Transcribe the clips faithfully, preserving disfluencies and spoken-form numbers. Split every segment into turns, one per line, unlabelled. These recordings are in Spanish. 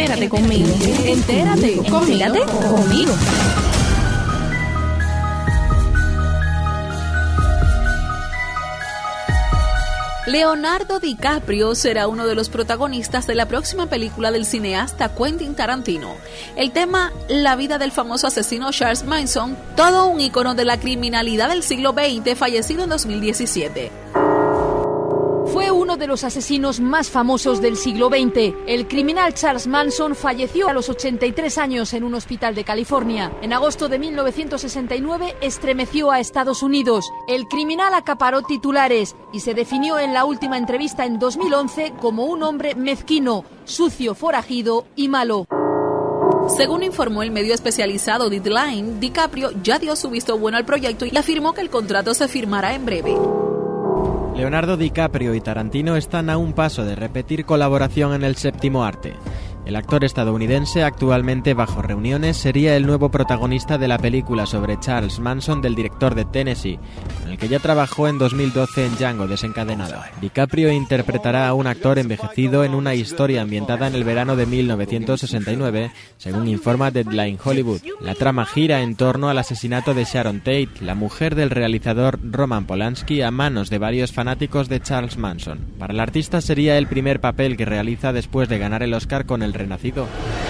Entérate conmigo. Entérate conmigo. Entérate conmigo.
Leonardo DiCaprio será uno de los protagonistas de la próxima película del cineasta Quentin Tarantino. El tema, la vida del famoso asesino Charles Manson, todo un ícono de la criminalidad del siglo veinte, fallecido en dos mil diecisiete.
Fue uno de los asesinos más famosos del siglo veinte. El criminal Charles Manson falleció a los ochenta y tres años en un hospital de California. En agosto de mil novecientos sesenta y nueve estremeció a Estados Unidos. El criminal acaparó titulares y se definió en la última entrevista en dos mil once como un hombre mezquino, sucio, forajido y malo.
Según informó el medio especializado Deadline, DiCaprio ya dio su visto bueno al proyecto y afirmó que el contrato se firmará en breve.
Leonardo DiCaprio y Tarantino están a un paso de repetir colaboración en el séptimo arte. El actor estadounidense, actualmente bajo reuniones, sería el nuevo protagonista de la película sobre Charles Manson del director de Tennessee, con el que ya trabajó en dos mil doce en Django desencadenado. DiCaprio interpretará a un actor envejecido en una historia ambientada en el verano de mil novecientos sesenta y nueve, según informa Deadline Hollywood. La trama gira en torno al asesinato de Sharon Tate, la mujer del realizador Roman Polanski, a manos de varios fanáticos de Charles Manson. Para el artista sería el primer papel que realiza después de ganar el Oscar con El Renacido.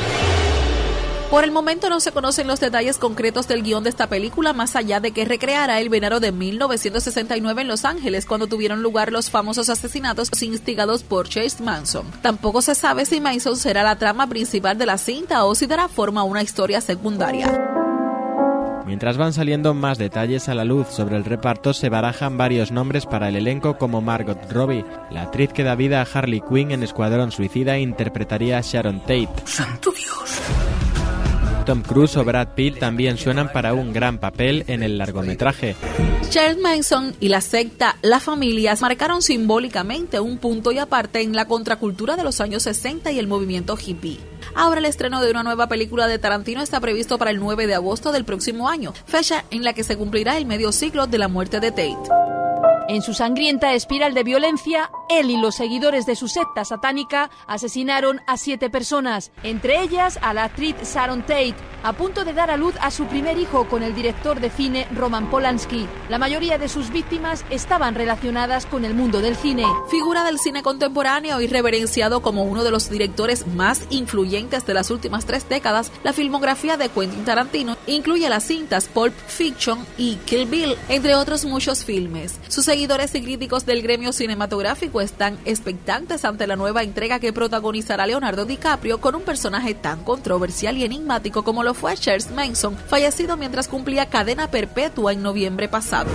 Por el momento no se conocen los detalles concretos del guión de esta película, más allá de que recreará el verano de mil novecientos sesenta y nueve en Los Ángeles, cuando tuvieron lugar los famosos asesinatos instigados por Charles Manson. Tampoco se sabe si Manson será la trama principal de la cinta o si dará forma a una historia secundaria.
Mientras van saliendo más detalles a la luz sobre el reparto, se barajan varios nombres para el elenco, como Margot Robbie. La actriz que da vida a Harley Quinn en Escuadrón Suicida interpretaría a Sharon Tate.
¡Santo Dios!
Tom Cruise o Brad Pitt también suenan para un gran papel en el largometraje.
Charles Manson y la secta La Familia marcaron simbólicamente un punto y aparte en la contracultura de los años sesenta y el movimiento hippie. Ahora el estreno de una nueva película de Tarantino está previsto para el nueve de agosto del próximo año, fecha en la que se cumplirá el medio siglo de la muerte de Tate.
En su sangrienta espiral de violencia, él y los seguidores de su secta satánica asesinaron a siete personas, entre ellas a la actriz Sharon Tate, a punto de dar a luz a su primer hijo con el director de cine Roman Polanski. La mayoría de sus víctimas estaban relacionadas con el mundo del cine.
Figura del cine contemporáneo y reverenciado como uno de los directores más influyentes de las últimas tres décadas, la filmografía de Quentin Tarantino incluye las cintas Pulp Fiction y Kill Bill, entre otros muchos filmes. Sus seguidores y críticos del gremio cinematográfico están expectantes ante la nueva entrega que protagonizará Leonardo DiCaprio con un personaje tan controversial y enigmático como lo fue Charles Manson, fallecido mientras cumplía cadena perpetua en noviembre pasado.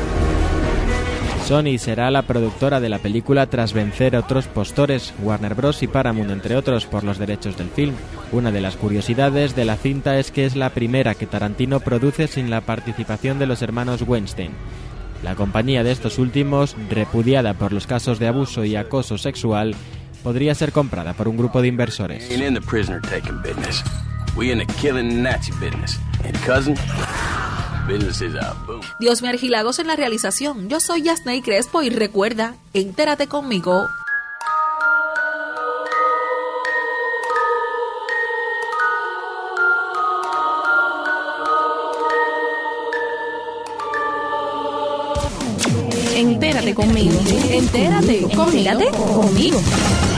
Sony será la productora de la película tras vencer a otros postores, Warner Bros. Y Paramount, entre otros, por los derechos del film. Una de las curiosidades de la cinta es que es la primera que Tarantino produce sin la participación de los hermanos Weinstein. La compañía de estos últimos, repudiada por los casos de abuso y acoso sexual, podría ser comprada por un grupo de inversores.
Dios me Argilagos en la realización. Yo soy Yasney Crespo y recuerda, entérate conmigo.
Entérate conmigo. Entérate conmigo. Entérate conmigo.